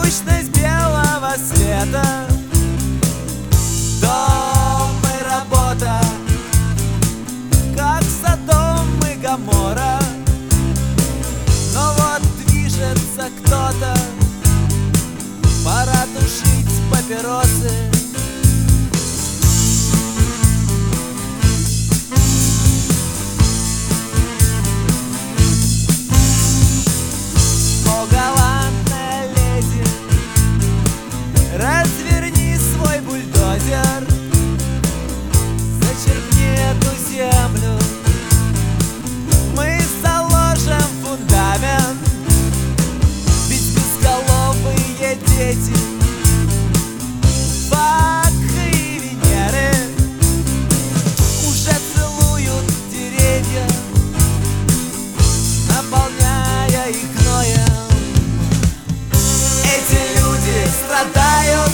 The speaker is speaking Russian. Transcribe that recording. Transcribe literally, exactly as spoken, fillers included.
сущность белого света. Дом и работа, как Содом и Гоморра. Но вот движется кто-то, пора тушить папиросы. О, галантная леди, разверни свой бульдозер, зачерпни эту землю, мы заложим фундамент. Ведь безголовые дети Бака и Венеры уже целуют деревья, наполняя их гноем. Эти люди страдают